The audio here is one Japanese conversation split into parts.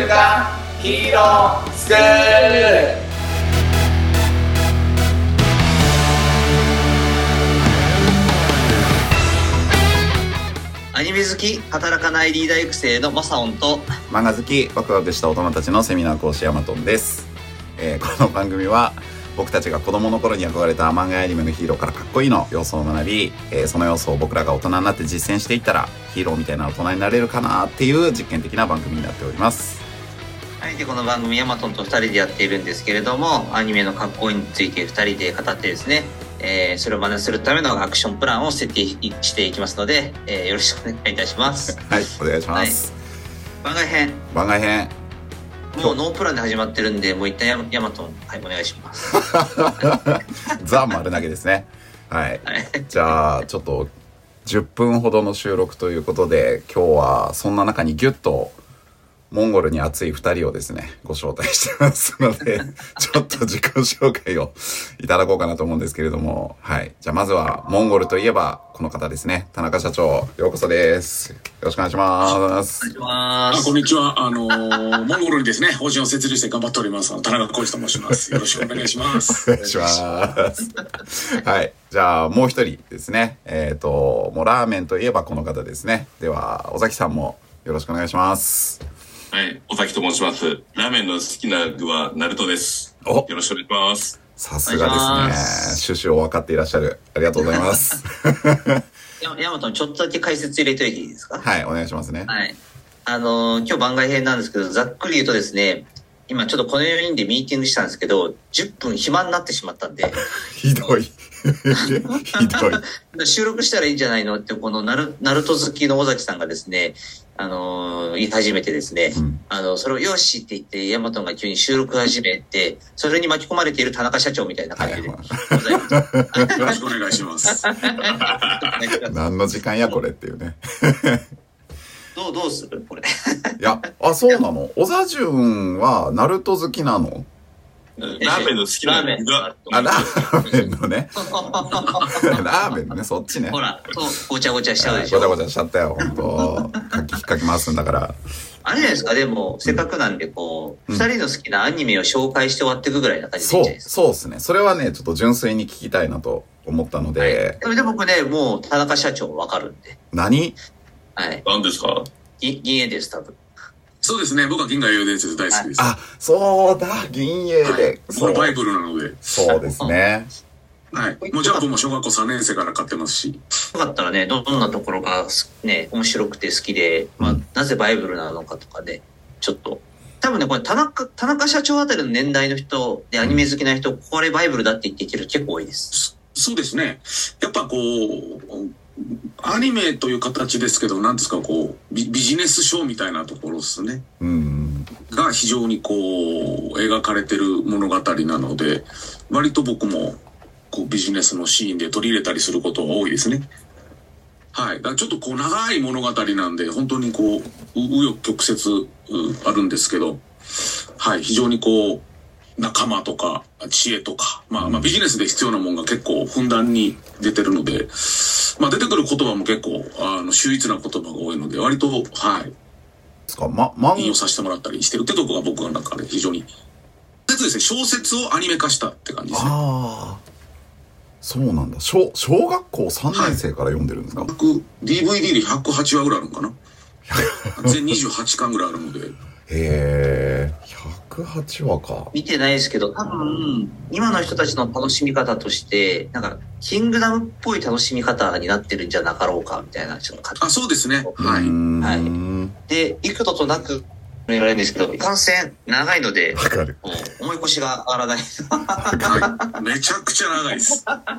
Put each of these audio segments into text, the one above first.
刊ヒーロースクール。 アニメ好き働かないリーダー育成のマサオンと、 漫画好きワクワクした大人たちのセミナー講師ヤマトンです。この番組は僕たちが子供の頃に憧れた漫画やアニメのヒーローからかっこいいの要素を学び、その要素を僕らが大人になって実践していったらヒーローみたいな大人になれるかなっていう実験的な番組になっております。 はい、でこの番組ヤマトンと2人でやっているんですけれども、アニメのかっこいいについて2人で語ってですね、それを真似するためのアクションプランを設定していきますので、よろしくお願いいたします。 はい、お願いします。 はい、番外編。 番外編。 もうノープランで始まってるんで、もう一旦ヤマトン、はい、お願いします。 ザ・丸投げですね。はい。じゃあ、ちょっと10分ほどの収録ということで、今日はそんな中にギュッとモンゴルに熱い2人をですね、ご招待してますので、ちょっと自己紹介をいただこうかなと思うんですけれども、はい。じゃあまずは、モンゴルといえば、この方ですね。田中社長、ようこそです。よろしくお願いします。 お願いします。 こんにちは。モンゴルにですね、法人を設立して頑張っております。田中浩二と申します。よろしくお願いします。 お願いします。はい。じゃあ、もう一人ですね。もうラーメンといえばこの方ですね。では、尾崎さんもよろしくお願いします。 はい、尾崎と申します。ラーメンの好きな具はナルトです。よろしくお願いします。 さすがですね。趣旨を分かっていらっしゃる。ありがとうございます。 ヤマトン、ちょっとだけ解説入れておいていいですか？ はい、お願いしますね。 はい。今日番外編なんですけど、ざっくり言うとですね、今ちょっとこの4人でミーティングしたんですけど、10分暇になってしまったんで。 ひどい。ひどい。収録したらいいんじゃないのって、このナルト好きの尾崎さんがですね、言い始めてですね、それをよしって言って、ヤマトンが急に収録始めて、それに巻き込まれている田中社長みたいな感じでございます。 よろしくお願いします。 何の時間やこれっていうね。 どうするこれ。 いや、そうなの？小田潤はナルト好きなの？ ラーメンの好きな具が。 ラーメンのね。ラーメンのね、そっちね。 ほら、ごちゃごちゃしちゃうでしょ。 ごちゃごちゃしちゃったよ、ほんと。引っかき回すんだから。 あれじゃないですか、でも、せっかくなんで、二人の好きなアニメを紹介して終わっていくぐらいな感じでいいんじゃないですか。 そうですね。それはね、ちょっと純粋に聞きたいなと思ったので。 はい、で僕ね、もう田中社長わかるんで。 何？ はい。 何ですか？ 銀英です、多分。 そうですね。僕は銀河英雄伝説大好きです。 そうだ、銀英で。 もうバイブルなので。 そうですね。 はい。もちろん僕も小学校3年生から買ってますし。 よかったらね、どんなところがね、面白くて好きで、なぜバイブルなのかとかで、ちょっと。多分ね、これ田中社長あたりの年代の人でアニメ好きな人、これバイブルだって言っていける結構多いです。 そうですね。やっぱアニメという形ですけど、なんですか、ビジネス書みたいなところですね。が非常に描かれてる物語なので、割と僕もビジネスのシーンで取り入れたりすることが多いですね。はい。だからちょっと長い物語なんで、本当に紆余曲折あるんですけど、はい。非常に仲間とか知恵とか、ビジネスで必要なものが結構ふんだんに出てるので、出てくる言葉も結構秀逸な言葉が多いので、割と引用させてもらったりしてるってとこが僕の中で非常にですね。小説をアニメ化したって感じですね。 そうなんだ。小学校3年生から読んでるんですか？ 僕 DVD で108話ぐらいあるのかな。全28巻ぐらいあるので。 へー、108話か。 見てないですけど、多分、今の人たちの楽しみ方として、キングダムっぽい楽しみ方になってるんじゃなかろうか、みたいな、ちょっと感じ。 そうですね。 はい。で、幾度となく言われるんですけど、感染長いので、 わかる。 思い越しが上がらない。 はい。めちゃくちゃ長いです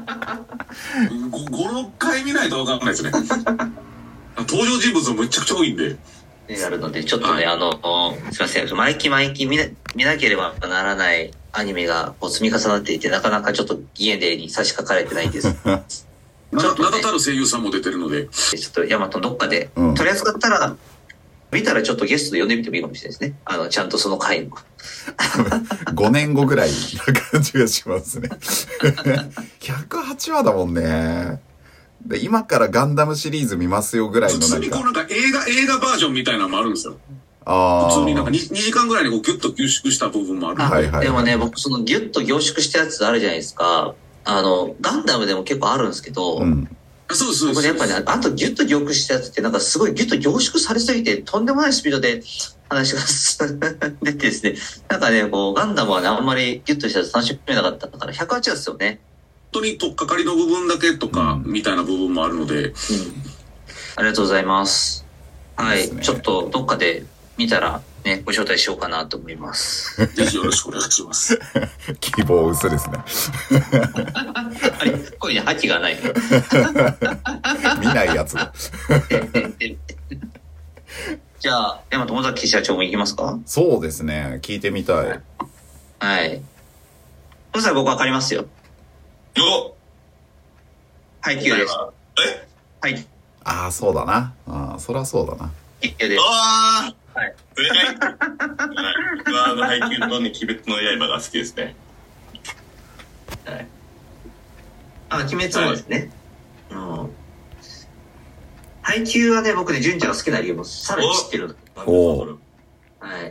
。5、6回見ないとわかんないですね。登場人物もめちゃくちゃ多いんで。 やるので、ちょっとね、すいません、毎期見なければならないアニメが積み重なっていて、なかなかちょっと家でに差し掛かれてないんです。 名だたる声優さんも出てるので。 ちょっとヤマトどっかで、取り扱ったら、見たらちょっとゲストで呼んでみてもいいかもしれないですね。ちゃんとその回も。 5年後ぐらいな感じがしますね。108話だもんね。で、今からガンダムシリーズ見ますよぐらいの普通に映画バージョンみたいなのもあるんですよ。 普通になんか 2時間ぐらいにこうギュッと凝縮した部分もある。 はいはい。 でもね、僕そのギュッと凝縮したやつあるじゃないですか。ガンダムでも結構あるんですけど、 そうです。 僕ね、やっぱね、あとギュッと凝縮したやつってなんかすごいギュッと凝縮されすぎて、とんでもないスピードで話が進んでてですね、なんかね、こう、ガンダムはね、あんまりギュッとしたやつ楽しめなかったから、108ですよね。 本当に取っかかりの部分だけとか、みたいな部分もあるので。 ありがとうございます。はい。ちょっとどっかで見たらね、ご招待しようかなと思います。 ぜひよろしくお願いします。 希望薄ですね。 あれ、これに覇気がない。 見ないやつ。 じゃあ、大和崎社長も行きますか？ そうですね。聞いてみたい。 はい。そしたら僕わかりますよ。配給です。はい。 ああ、そうだな。ああ、そりゃそうだな。 配給です。 はい。正解。配給とね、鬼滅の刃が好きですね。 はい。鬼滅もですね。配給はね、僕ね、純ちゃんが好きな理由もさらに知ってる。 おー。 はい。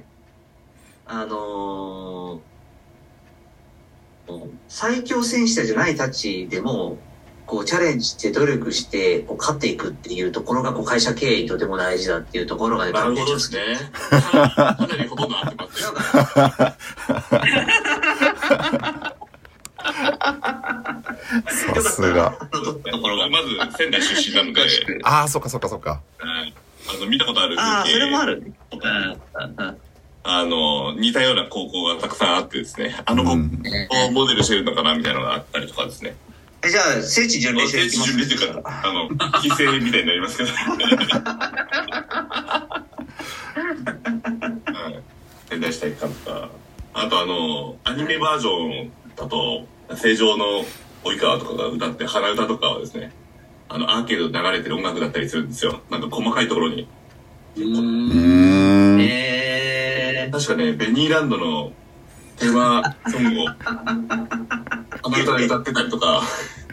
最強戦士じゃないたちでも、こうチャレンジして努力してこう勝っていくっていうところがこう会社経営にとても大事だっていうところがね、 なるほどですね。かなりほとんど合ってますよ。 さすが。 まず仙台出身なので。 ああ、そっかそっかそっか。 見たことある。 ああ、それもある。 似たような高校がたくさんあってですね、子をモデルしてるのかなみたいなのがあったりとかですね。 じゃあ、聖地巡礼して聖地巡礼っていうか、規制みたいになりますけど。仙台市体育館とか、あとアニメバージョンだと、成城の及川とかが歌って鼻歌とかはですね、アーケードで流れてる音楽だったりするんですよ。なんか細かいところに。確かね、ベニーランドのテーマソングを鼻歌で歌ってたりとか、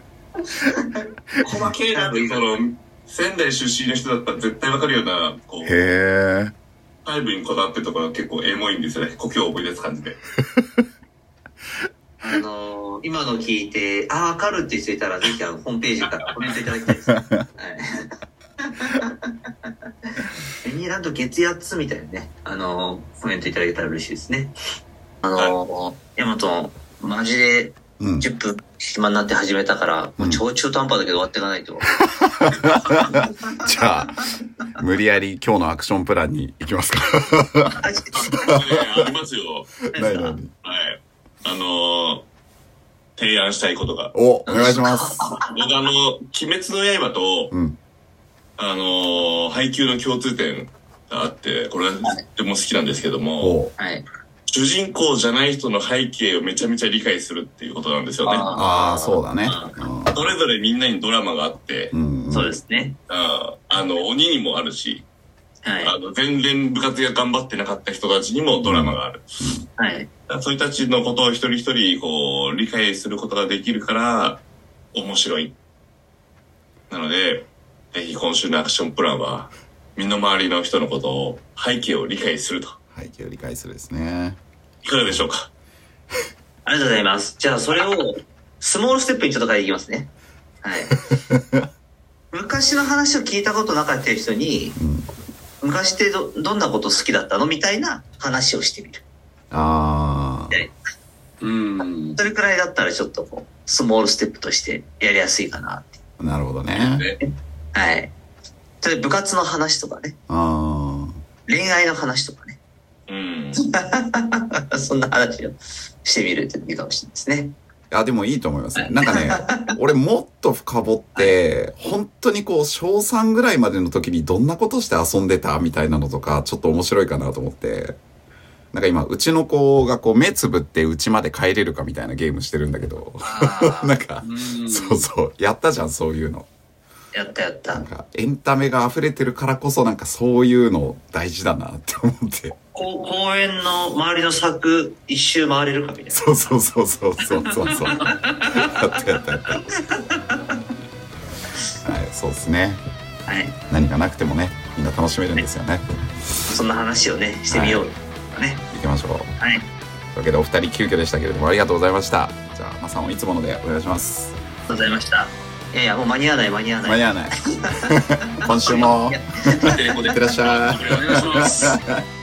細けえなって仙台出身の人だったら絶対わかるような、こう、細部にこだわってるところが結構エモいんですよね。故郷を思い出す感じで。 今の聞いて、わかるって人いたら、ぜひホームページからコメントいただきたいです。はい。ベニーランド月やっつみたいなね、コメントいただけたら嬉しいですね。ヤマト、マジで10分暇になって始めたから、もう超中途半端だけど終わっていかないと。 じゃあ、無理やり今日のアクションプランに行きますか。 ありますよ。 何はい。提案したいことが。 お願いします。 僕鬼滅の刃と、配給の共通点があって、これはとても好きなんですけども、主人公じゃない人の背景をめちゃめちゃ理解するっていうことなんですよね。 ああ、そうだね。 それぞれみんなにドラマがあって、 そうですね。 鬼にもあるし、 はい、 全然部活が頑張ってなかった人たちにもドラマがある。 はい。 そういう人たちのことを一人一人こう理解することができるから面白い。なので、ぜひ今週のアクションプランは身の回りの人のことを背景を理解すると。 背景を理解するですね。 いかがでしょうか。 ありがとうございます。じゃあそれをスモールステップにちょっと変えていきますね。はい。昔の話を聞いたことなかった人に、昔ってどんなこと好きだったのみたいな話をしてみる。 ああ。 それくらいだったらちょっとこうスモールステップとしてやりやすいかなって。 なるほどね。 はい。それ部活の話とかね。恋愛の話とかね。そんな話をしてみるっていいかもしれないですね。 でもいいと思いますね。なんかね、俺もっと深掘って、本当にこう、小3ぐらいまでの時にどんなことして遊んでたみたいなのとか、ちょっと面白いかなと思って。なんか今、うちの子がこう、目つぶってうちまで帰れるかみたいなゲームしてるんだけど、なんか、そうそう、やったじゃん、そういうの。 やった。 なんか、エンタメが溢れてるからこそ、なんかそういうの大事だなって思って。 公園の周りの柵一周回れるかみたいな。 そう。やった。はい、そうですね。 はい。 何がなくてもね、みんな楽しめるんですよね。 そんな話をねしてみようとね、 行きましょう。 はい。 というわけでお二人急遽でしたけれどもありがとうございました。じゃあマサオいつものでお願いします。 ありがとうございました。いやもう間に合わない今週もいってらっしゃい。 お願いします。